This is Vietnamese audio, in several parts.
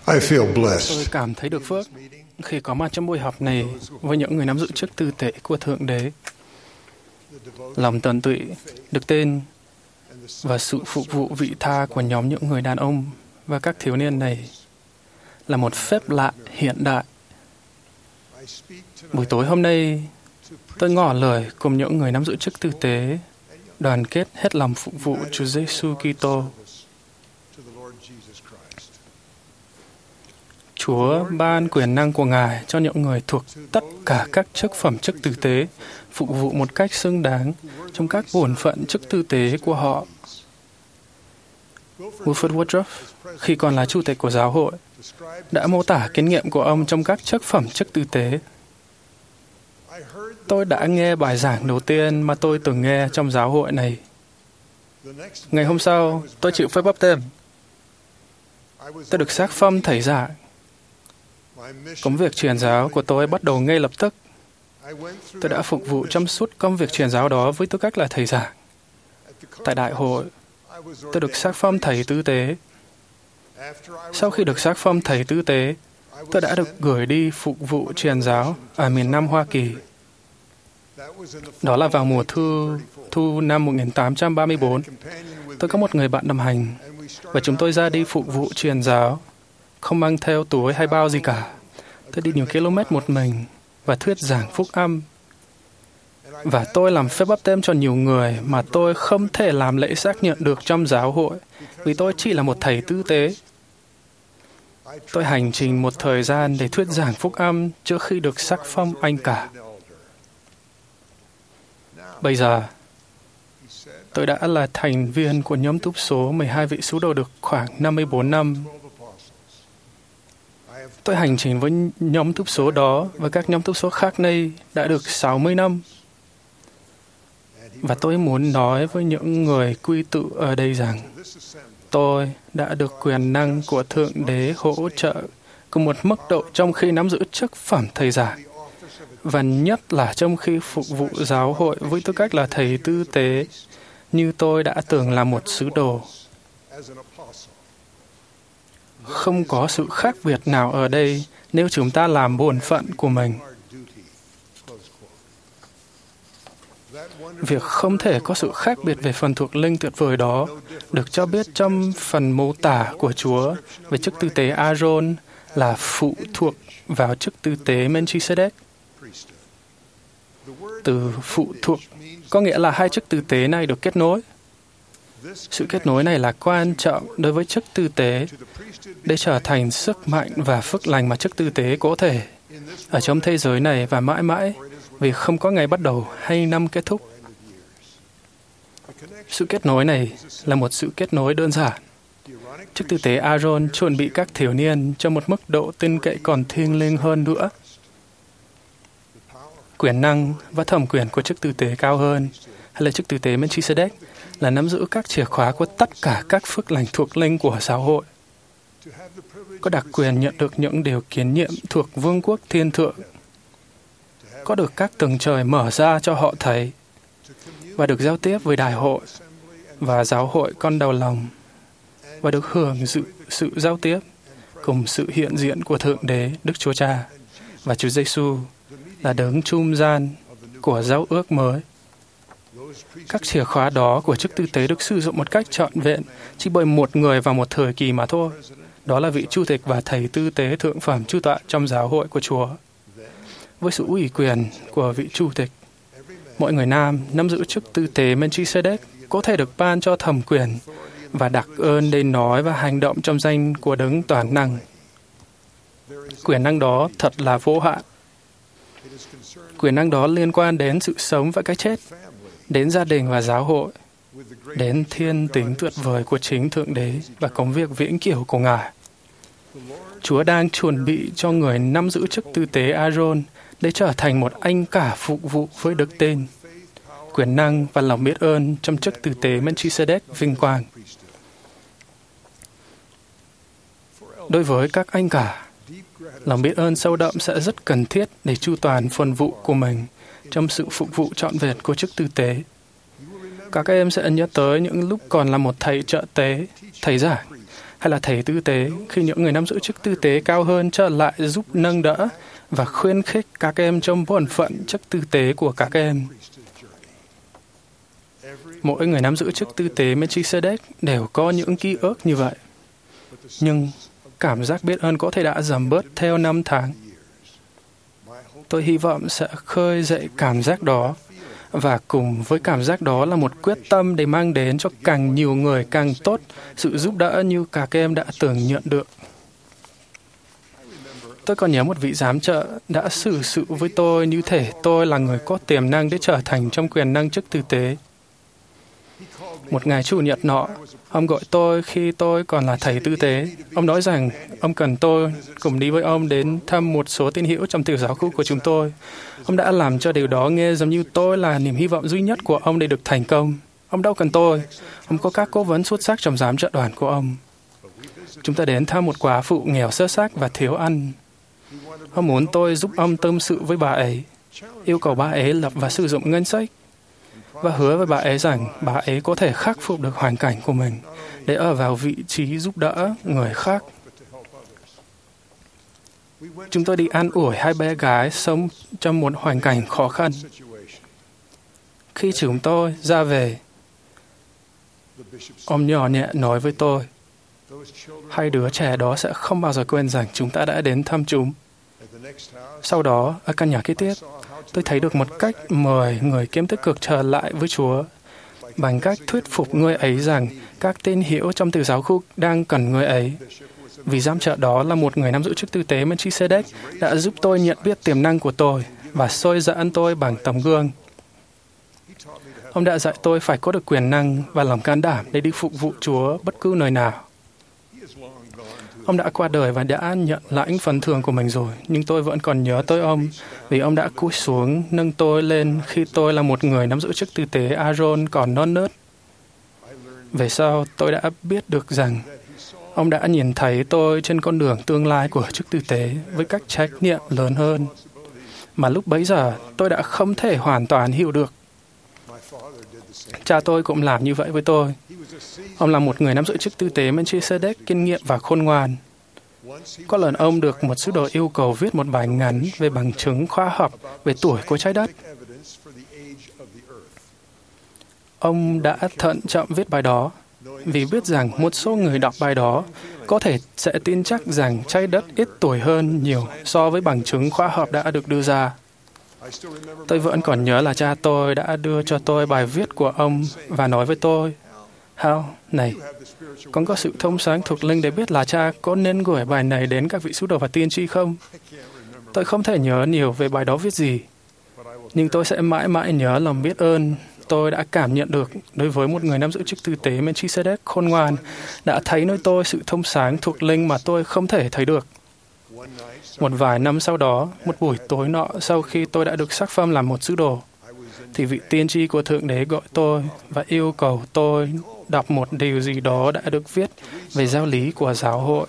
I feel Tôi blessed cảm thấy được phước khi có mặt trong buổi họp này với những người nắm giữ chức tư tế của Thượng Đế. Lòng tận tụy, đức tin và sự phục vụ vị tha của nhóm những người đàn ông và các thiếu niên này là một phép lạ hiện đại. Buổi tối hôm nay, tôi ngỏ lời cùng những người nắm giữ chức tư tế đoàn kết hết lòng phục vụ Chúa Giêsu Kitô. Chúa ban quyền năng của Ngài cho những người thuộc tất cả các chức phẩm chức tư tế phục vụ một cách xứng đáng trong các bổn phận chức tư tế của họ. Wilford Woodruff, khi còn là chủ tịch của giáo hội, đã mô tả kinh nghiệm của ông trong các chức phẩm chức tư tế. Tôi đã nghe bài giảng đầu tiên mà tôi từng nghe trong giáo hội này. Ngày hôm sau, tôi chịu phép báp têm. Tôi được xác phong thầy giảng. Công việc truyền giáo của tôi bắt đầu ngay lập tức. Tôi đã phục vụ trong suốt công việc truyền giáo đó với tư cách là thầy giảng. Tại đại hội, tôi được xác phong thầy tư tế. Sau khi được xác phong thầy tư tế, tôi đã được gửi đi phục vụ truyền giáo ở miền Nam Hoa Kỳ. Đó là vào mùa thu năm 1834. Tôi có một người bạn đồng hành, và chúng tôi ra đi phục vụ truyền giáo, không mang theo túi hay bao gì cả. Tôi đi nhiều km một mình và thuyết giảng phúc âm. Và tôi làm phép báp têm cho nhiều người mà tôi không thể làm lễ xác nhận được trong giáo hội, vì tôi chỉ là một thầy tư tế. Tôi hành trình một thời gian để thuyết giảng phúc âm trước khi được sắc phong anh cả. Bây giờ, tôi đã là thành viên của nhóm túc số 12 vị sứ đồ được khoảng 54 năm. Tôi hành trình với nhóm túc số đó và các nhóm túc số khác đây đã được 60 năm. Và tôi muốn nói với những người quy tụ ở đây rằng tôi đã được quyền năng của Thượng Đế hỗ trợ cùng một mức độ trong khi nắm giữ chức phẩm thầy giảng, và nhất là trong khi phục vụ giáo hội với tư cách là thầy tư tế, như tôi đã từng là một sứ đồ. Không có sự khác biệt nào ở đây nếu chúng ta làm bổn phận của mình. Việc không thể có sự khác biệt về phần thuộc linh tuyệt vời đó được cho biết trong phần mô tả của Chúa về chức tư tế Aaron là phụ thuộc vào chức tư tế Melchizedek. Từ phụ thuộc có nghĩa là hai chức tư tế này được kết nối. Sự kết nối này là quan trọng đối với chức tư tế để trở thành sức mạnh và phước lành mà chức tư tế có thể ở trong thế giới này và mãi mãi, vì không có ngày bắt đầu hay năm kết thúc. Sự kết nối này là một sự kết nối đơn giản. Chức tư tế Aaron chuẩn bị các thiếu niên cho một mức độ tin cậy còn thiêng liêng hơn nữa. Quyền năng và thẩm quyền của chức tư tế cao hơn, hay là chức tư tế Melchizedek, là nắm giữ các chìa khóa của tất cả các phước lành thuộc linh của giáo hội. Có đặc quyền nhận được những điều kiến nhiệm thuộc vương quốc thiên thượng. Có được các tầng trời mở ra cho họ thấy, và được giao tiếp với đại hội và giáo hội con đầu lòng, và được hưởng sự giao tiếp cùng sự hiện diện của Thượng Đế Đức Chúa Cha và Chúa Giêsu là đấng trung gian của giao ước mới. Các chìa khóa đó của chức tư tế được sử dụng một cách trọn vẹn chỉ bởi một người vào một thời kỳ mà thôi. Đó là vị chủ tịch và thầy tư tế thượng phẩm chu tọa trong giáo hội của Chúa. Với sự ủy quyền của vị chủ tịch, mọi người nam nắm giữ chức tư tế Melchizedek có thể được ban cho thẩm quyền và đặc ơn để nói và hành động trong danh của đấng toàn năng. Quyền năng đó thật là vô hạn. Quyền năng đó liên quan đến sự sống và cái chết, đến gia đình và giáo hội, đến thiên tính tuyệt vời của chính Thượng Đế và công việc vĩnh cửu của Ngài. Chúa đang chuẩn bị cho người nắm giữ chức tư tế Aaron để trở thành một anh cả phục vụ với đức tin, quyền năng và lòng biết ơn trong chức tư tế Melchizedek vinh quang. Đối với các anh cả, lòng biết ơn sâu đậm sẽ rất cần thiết để chu toàn phần vụ của mình trong sự phục vụ trọn vẹn của chức tư tế. Các em sẽ nhớ tới những lúc còn là một thầy trợ tế, thầy giảng, hay là thầy tư tế khi những người nắm giữ chức tư tế cao hơn trở lại giúp nâng đỡ và khuyến khích các em trong bổn phận chức tư tế của các em. Mỗi người nắm giữ chức tư tế Melchizedek đều có những ký ức như vậy. Nhưng cảm giác biết ơn có thể đã giảm bớt theo năm tháng. Tôi hy vọng sẽ khơi dậy cảm giác đó, và cùng với cảm giác đó là một quyết tâm để mang đến cho càng nhiều người càng tốt sự giúp đỡ như các em đã từng nhận được. Tôi còn nhớ một vị giám trợ đã xử sự với tôi như thể tôi là người có tiềm năng để trở thành trong quyền năng chức tư tế. Một ngày Chủ nhật nọ, ông gọi tôi khi tôi còn là thầy tư tế. Ông nói rằng ông cần tôi cùng đi với ông đến thăm một số tín hữu trong tiểu giáo khu của chúng tôi. Ông đã làm cho điều đó nghe giống như tôi là niềm hy vọng duy nhất của ông để được thành công. Ông đâu cần tôi. Ông có các cố vấn xuất sắc trong giám trợ đoàn của ông. Chúng ta đến thăm một quả phụ nghèo sơ xác và thiếu ăn. Ông muốn tôi giúp ông tâm sự với bà ấy, yêu cầu bà ấy lập và sử dụng ngân sách, và hứa với bà ấy rằng bà ấy có thể khắc phục được hoàn cảnh của mình để ở vào vị trí giúp đỡ người khác. Chúng tôi đi an ủi hai bé gái sống trong một hoàn cảnh khó khăn. Khi chúng tôi ra về, ông nhỏ nhẹ nói với tôi, hai đứa trẻ đó sẽ không bao giờ quên rằng chúng ta đã đến thăm chúng. Sau đó, ở căn nhà kế tiếp, tôi thấy được một cách mời người kiếm tích cực trở lại với Chúa bằng cách thuyết phục người ấy rằng các tín hữu trong tiểu giáo khu đang cần người ấy. Vì giám trợ đó là một người nắm giữ chức tư tế Melchizedek đã giúp tôi nhận biết tiềm năng của tôi và soi dẫn tôi bằng tấm gương. Ông đã dạy tôi phải có được quyền năng và lòng can đảm để đi phục vụ Chúa bất cứ nơi nào. Ông đã qua đời và đã nhận lãnh phần thưởng của mình rồi, nhưng tôi vẫn còn nhớ tới ông vì ông đã cúi xuống nâng tôi lên khi tôi là một người nắm giữ chức tư tế Aaron còn non nớt. Về sau, tôi đã biết được rằng ông đã nhìn thấy tôi trên con đường tương lai của chức tư tế với các trách nhiệm lớn hơn, mà lúc bấy giờ tôi đã không thể hoàn toàn hiểu được. Cha tôi cũng làm như vậy với tôi. Ông là một người nắm giữ chức tư tế Melchizedek kinh nghiệm và khôn ngoan. Có lần ông được một sứ đồ yêu cầu viết một bài ngắn về bằng chứng khoa học về tuổi của trái đất. Ông đã thận trọng viết bài đó vì biết rằng một số người đọc bài đó có thể sẽ tin chắc rằng trái đất ít tuổi hơn nhiều so với bằng chứng khoa học đã được đưa ra. Tôi vẫn còn nhớ là cha tôi đã đưa cho tôi bài viết của ông và nói với tôi, Hal, này, con có sự thông sáng thuộc linh để biết là cha có nên gửi bài này đến các vị sứ đồ và tiên tri không? Tôi không thể nhớ nhiều về bài đó viết gì, nhưng tôi sẽ mãi mãi nhớ lòng biết ơn tôi đã cảm nhận được đối với một người nắm giữ chức tư tế Melchizedek khôn ngoan đã thấy nơi tôi sự thông sáng thuộc linh mà tôi không thể thấy được. Một vài năm sau đó, một buổi tối nọ sau khi tôi đã được sắc phong làm một sứ đồ, thì vị tiên tri của Thượng Đế gọi tôi và yêu cầu tôi đọc một điều gì đó đã được viết về giáo lý của giáo hội.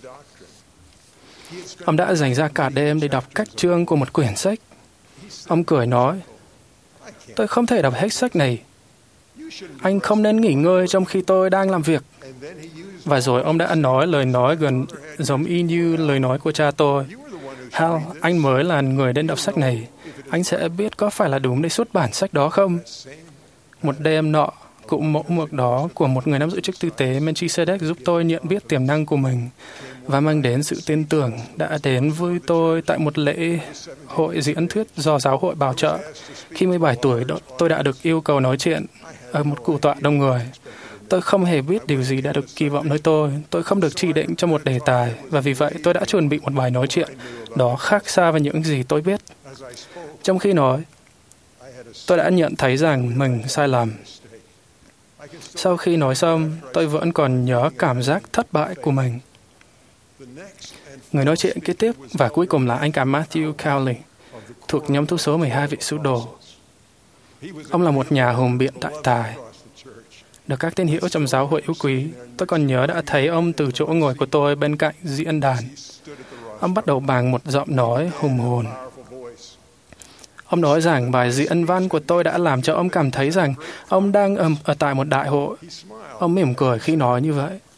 Ông đã dành ra cả đêm để đọc các chương của một quyển sách. Ông cười nói, tôi không thể đọc hết sách này. Anh không nên nghỉ ngơi trong khi tôi đang làm việc. Và rồi ông đã nói lời nói gần giống y như lời nói của cha tôi. Hal, anh mới là người đến đọc sách này. Anh sẽ biết có phải là đúng để xuất bản sách đó không? Một đêm nọ, cũng mẫu mực đó của một người nắm giữ chức tư tế Melchizedek giúp tôi nhận biết tiềm năng của mình và mang đến sự tin tưởng đã đến với tôi tại một lễ hội diễn thuyết do giáo hội bảo trợ. Khi 17 tuổi, tôi đã được yêu cầu nói chuyện ở một cụ tọa đông người. Tôi không hề biết điều gì đã được kỳ vọng nơi tôi. Tôi không được chỉ định cho một đề tài, và vì vậy tôi đã chuẩn bị một bài nói chuyện đó khác xa với những gì tôi biết. Trong khi nói, tôi đã nhận thấy rằng mình sai lầm. Sau khi nói xong, tôi vẫn còn nhớ cảm giác thất bại của mình. Người nói chuyện kế tiếp và cuối cùng là anh cả Matthew Cowley, thuộc nhóm thu số 12 vị sứ đồ. Ông là một nhà hùng biện đại tài, được các tín hữu trong giáo hội yêu quý. Tôi còn nhớ đã thấy ông từ chỗ ngồi của tôi bên cạnh diễn đàn. Ông bắt đầu bằng một giọng nói hùng hồn. Ông nói rằng bài diễn văn của tôi đã làm cho ông cảm thấy rằng ông đang ở tại một đại hội. Ông mỉm cười khi nói như vậy.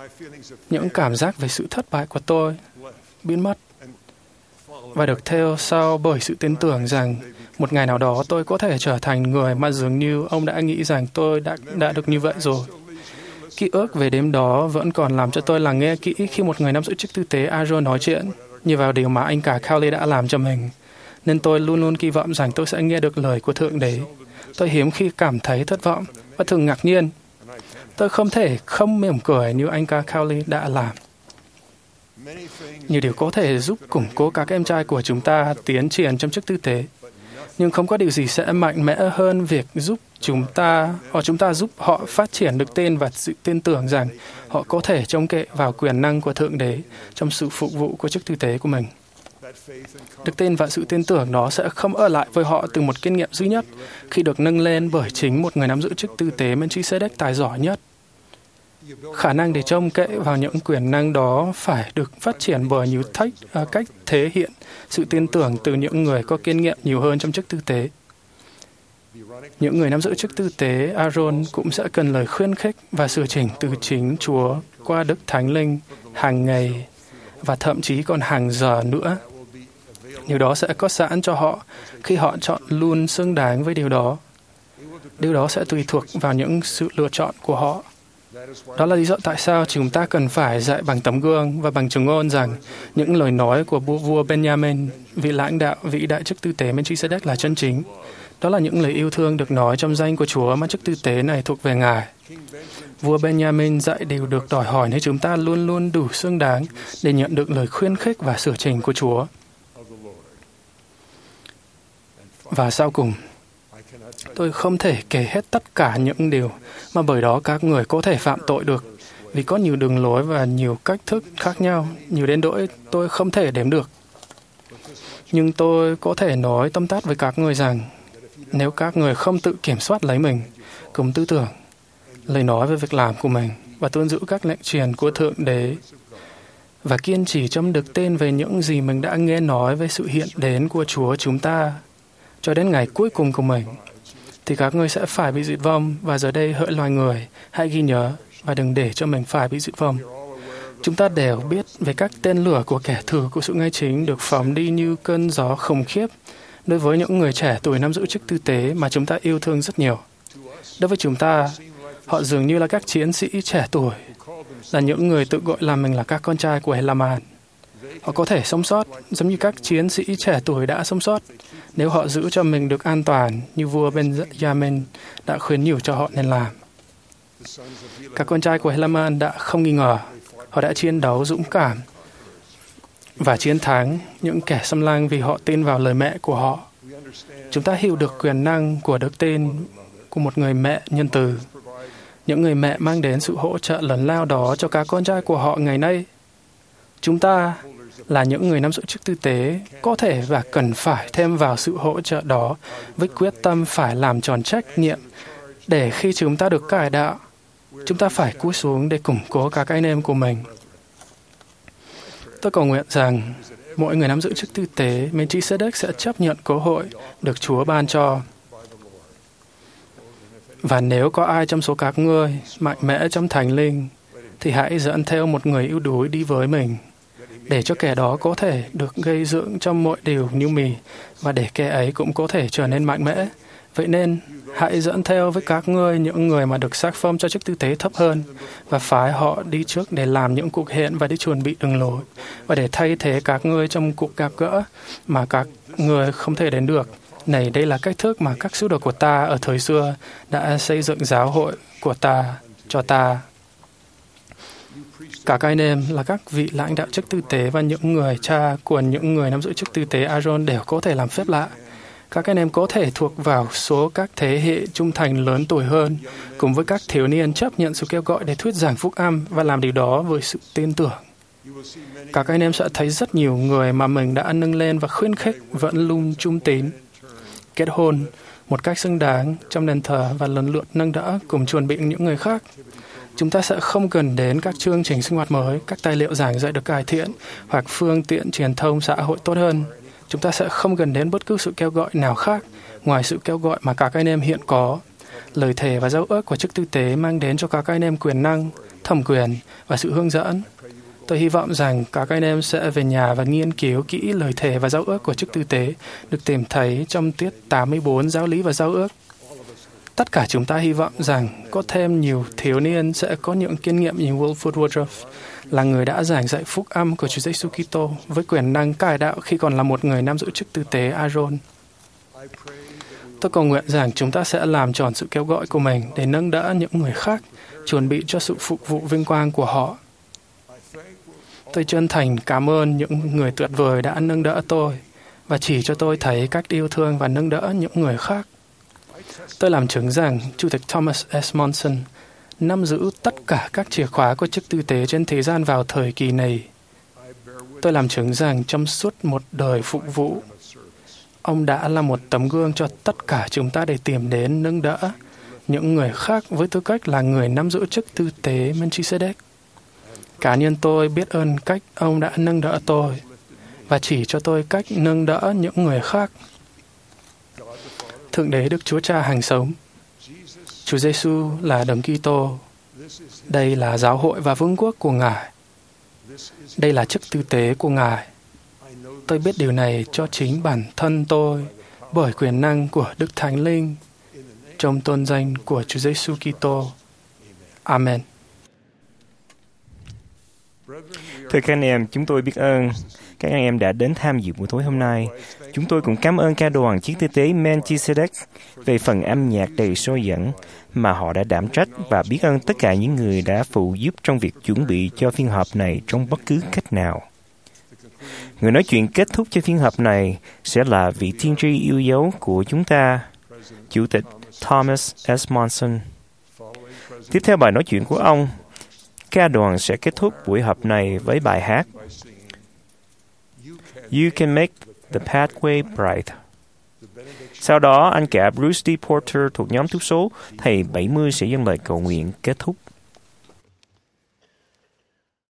những cảm giác về sự thất bại của tôi biến mất và được theo sau bởi sự tin tưởng rằng một ngày nào đó tôi có thể trở thành người mà dường như ông đã nghĩ rằng tôi đã được như vậy rồi. Ký ức về đêm đó vẫn còn làm cho tôi lắng nghe kỹ khi một người nắm giữ chức tư tế Aaron nói chuyện, như vào điều mà anh cả Cowley đã làm cho mình. Nên tôi luôn luôn kỳ vọng rằng tôi sẽ nghe được lời của Thượng Đế. Tôi hiếm khi cảm thấy thất vọng và thường ngạc nhiên. Tôi không thể không mỉm cười như anh cả Cowley đã làm. Nhiều điều có thể giúp củng cố các em trai của chúng ta tiến triển trong chức tư tế, nhưng không có điều gì sẽ mạnh mẽ hơn việc giúp chúng ta giúp họ phát triển được tin và sự tin tưởng rằng họ có thể trông cậy vào quyền năng của Thượng Đế trong sự phục vụ của chức tư tế của mình. Đức tin và sự tin tưởng đó sẽ không ở lại với họ từ một kinh nghiệm duy nhất khi được nâng lên bởi chính một người nắm giữ chức tư tế Melchizedek tài giỏi nhất. Khả năng để trông cậy vào những quyền năng đó phải được phát triển bởi nhiều cách thể hiện sự tin tưởng từ những người có kinh nghiệm nhiều hơn trong chức tư tế. Những người nắm giữ chức tư tế Aaron cũng sẽ cần lời khuyến khích và sửa chỉnh từ chính Chúa qua Đức Thánh Linh hàng ngày và thậm chí còn hàng giờ nữa. Điều đó sẽ có sẵn cho họ khi họ chọn luôn xứng đáng với điều đó. Điều đó sẽ tùy thuộc vào những sự lựa chọn của họ. Đó là lý do tại sao chúng ta cần phải dạy bằng tấm gương và bằng chứng ngôn rằng những lời nói của vua Benjamin, vị lãnh đạo vĩ đại chức tư tế Melchizedek là chân chính. Đó là những lời yêu thương được nói trong danh của Chúa mà chức tư tế này thuộc về Ngài. Vua Benjamin dạy điều được đòi hỏi nếu chúng ta luôn luôn đủ xứng đáng để nhận được lời khuyến khích và sửa chỉnh của Chúa. Và sau cùng, tôi không thể kể hết tất cả những điều mà bởi đó các người có thể phạm tội được, vì có nhiều đường lối và nhiều cách thức khác nhau, nhiều đến nỗi tôi không thể đếm được. Nhưng tôi có thể nói tóm tắt với các người rằng, nếu các người không tự kiểm soát lấy mình, cùng tư tưởng, lời nói về việc làm của mình và tuân giữ các lệnh truyền của Thượng Đế và kiên trì trong được tin về những gì mình đã nghe nói về sự hiện đến của Chúa chúng ta cho đến ngày cuối cùng của mình, thì các ngươi sẽ phải bị diệt vong. Và giờ đây hỡi loài người, hãy ghi nhớ và đừng để cho mình phải bị diệt vong. Chúng ta đều biết về các tên lửa của kẻ thù của sự ngay chính được phóng đi như cơn gió khủng khiếp đối với những người trẻ tuổi nắm giữ chức tư tế mà chúng ta yêu thương rất nhiều. Đối với chúng ta, họ dường như là các chiến sĩ trẻ tuổi, là những người tự gọi là mình là các con trai của Helaman. Họ có thể sống sót giống như các chiến sĩ trẻ tuổi đã sống sót nếu họ giữ cho mình được an toàn như vua Benjamin đã khuyến nhủ cho họ nên làm. Các con trai của Helaman đã không nghi ngờ. Họ đã chiến đấu dũng cảm và chiến thắng những kẻ xâm lăng vì họ tin vào lời mẹ của họ. Chúng ta hiểu được quyền năng của đức tin của một người mẹ nhân từ. Những người mẹ mang đến sự hỗ trợ lớn lao đó cho các con trai của họ ngày nay. Chúng ta là những người nắm giữ chức tư tế có thể và cần phải thêm vào sự hỗ trợ đó với quyết tâm phải làm tròn trách nhiệm để khi chúng ta được cải đạo, chúng ta phải cúi xuống để củng cố các anh em của mình. Tôi cầu nguyện rằng mỗi người nắm giữ chức tư tế Melchizedek sẽ chấp nhận cơ hội được Chúa ban cho. Và nếu có ai trong số các ngươi mạnh mẽ trong Thánh Linh, thì hãy dẫn theo một người yếu đuối đi với mình, để cho kẻ đó có thể được gây dựng trong mọi điều như mì, và để kẻ ấy cũng có thể trở nên mạnh mẽ. Vậy nên, hãy dẫn theo với các ngươi những người mà được sắc phong cho chức tư tế thấp hơn, và phái họ đi trước để làm những cuộc hẹn và đi chuẩn bị đường lối, và để thay thế các ngươi trong cuộc gặp gỡ mà các ngươi không thể đến được. Này, đây là cách thức mà các sứ đồ của ta ở thời xưa đã xây dựng giáo hội của ta cho ta. Các anh em là các vị lãnh đạo chức tư tế và những người cha của những người nắm giữ chức tư tế Aaron đều có thể làm phép lạ. Các anh em có thể thuộc vào số các thế hệ trung thành lớn tuổi hơn, cùng với các thiếu niên chấp nhận sự kêu gọi để thuyết giảng phúc âm và làm điều đó với sự tin tưởng. Các anh em sẽ thấy rất nhiều người mà mình đã nâng lên và khuyến khích vẫn luôn trung tín, kết hôn một cách xứng đáng trong đền thờ và lần lượt nâng đỡ cùng chuẩn bị những người khác. Chúng ta sẽ không cần đến các chương trình sinh hoạt mới, các tài liệu giảng dạy được cải thiện hoặc phương tiện truyền thông xã hội tốt hơn. Chúng ta sẽ không cần đến bất cứ sự kêu gọi nào khác ngoài sự kêu gọi mà các anh em hiện có. Lời thề và giao ước của chức tư tế mang đến cho các anh em quyền năng, thẩm quyền và sự hướng dẫn. Tôi hy vọng rằng các anh em sẽ về nhà và nghiên cứu kỹ lời thề và giao ước của chức tư tế được tìm thấy trong tiết 84 giáo lý và giao ước. Tất cả chúng ta hy vọng rằng có thêm nhiều thiếu niên sẽ có những kinh nghiệm như Wilford Woodruff, là người đã giảng dạy phúc âm của Chúa Giêsu Kitô với quyền năng cải đạo khi còn là một người nắm giữ chức tư tế Aaron. Tôi cầu nguyện rằng chúng ta sẽ làm tròn sự kêu gọi của mình để nâng đỡ những người khác, chuẩn bị cho sự phục vụ vinh quang của họ. Tôi chân thành cảm ơn những người tuyệt vời đã nâng đỡ tôi và chỉ cho tôi thấy cách yêu thương và nâng đỡ những người khác. Tôi làm chứng rằng Chủ tịch Thomas S. Monson nắm giữ tất cả các chìa khóa của chức tư tế trên thế gian vào thời kỳ này. Tôi làm chứng rằng trong suốt một đời phục vụ, ông đã là một tấm gương cho tất cả chúng ta để tìm đến nâng đỡ những người khác với tư cách là người nắm giữ chức tư tế Melchizedek. Cá nhân tôi biết ơn cách ông đã nâng đỡ tôi và chỉ cho tôi cách nâng đỡ những người khác. Thượng Đế Đức Chúa Cha hàng sống, Chúa Giêsu là Đấng Kitô. Đây là giáo hội và vương quốc của Ngài. Đây là chức tư tế của Ngài. Tôi biết điều này cho chính bản thân tôi bởi quyền năng của Đức Thánh Linh trong tôn danh của Chúa Giêsu Kitô. Amen. Thưa các anh em, chúng tôi biết ơn các anh em đã đến tham dự buổi tối hôm nay. Chúng tôi cũng cảm ơn ca đoàn chức tư tế Melchizedek về phần âm nhạc đầy sôi dẫn mà họ đã đảm trách và biết ơn tất cả những người đã phụ giúp trong việc chuẩn bị cho phiên họp này trong bất cứ cách nào. Người nói chuyện kết thúc cho phiên họp này sẽ là vị tiên tri yêu dấu của chúng ta, Chủ tịch Thomas S. Monson. Tiếp theo bài nói chuyện của ông, ca đoàn sẽ kết thúc buổi họp này với bài hát You Can Make the Pathway Bright. Sau đó, anh cả Bruce D. Porter thuộc nhóm túc số Thầy 70 sẽ dâng lời cầu nguyện kết thúc.